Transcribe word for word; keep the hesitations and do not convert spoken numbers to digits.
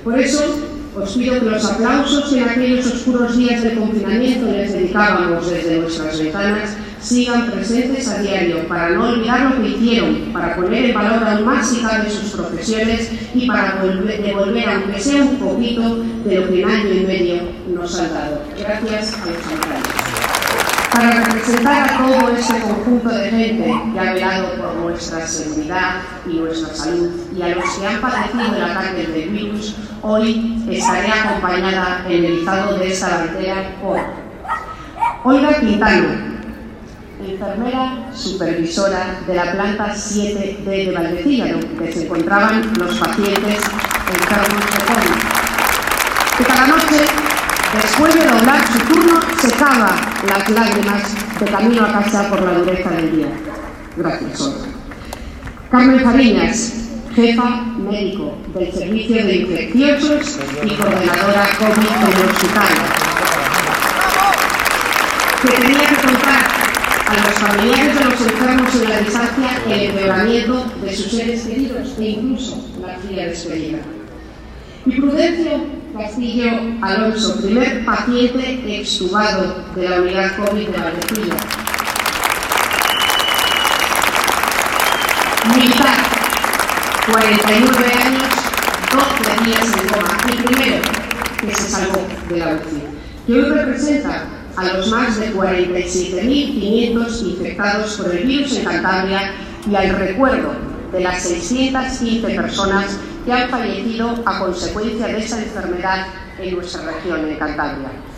Por eso, os pido que los aplausos que en aquellos oscuros días del confinamiento les dedicábamos desde nuestras ventanas sigan presentes a diario para no olvidar lo que hicieron, para poner en valor aún más si cabe sus profesiones y para devolver, aunque sea un poquito, de lo que en año y medio nos han dado. Gracias a los sanitarios. Para representar a todo este conjunto de gente que ha velado por nuestra seguridad y nuestra salud y a los que han padecido el ataque del virus, hoy estaré acompañada en el izado de esta bandera por Olga Quintano, enfermera supervisora de la planta siete D de Valdecilla, donde se encontraban los pacientes enfermos de COVID, que cada noche, después de doblar su turno, secaba las lágrimas de camino a casa por la dureza del día. Gracias, Olga. Carmen Fariñas, jefa médico del Servicio de Infecciosos y coordinadora COVID del hospital, que tenía que contar a los familiares de los enfermos en la distancia el empeoramiento de sus seres queridos e incluso la fría despedida. Y Prudencio Castillo Alonso, primer paciente extubado de la unidad COVID de Valdecilla. Militar, cuarenta y nueve años, doce días en coma, y primero que se salvó de la U C I, que hoy representa a los más de cuarenta y siete mil quinientos infectados por el virus en Cantabria y al recuerdo de las seiscientas quince personas que han fallecido a consecuencia de esta enfermedad en nuestra región, en Cantabria.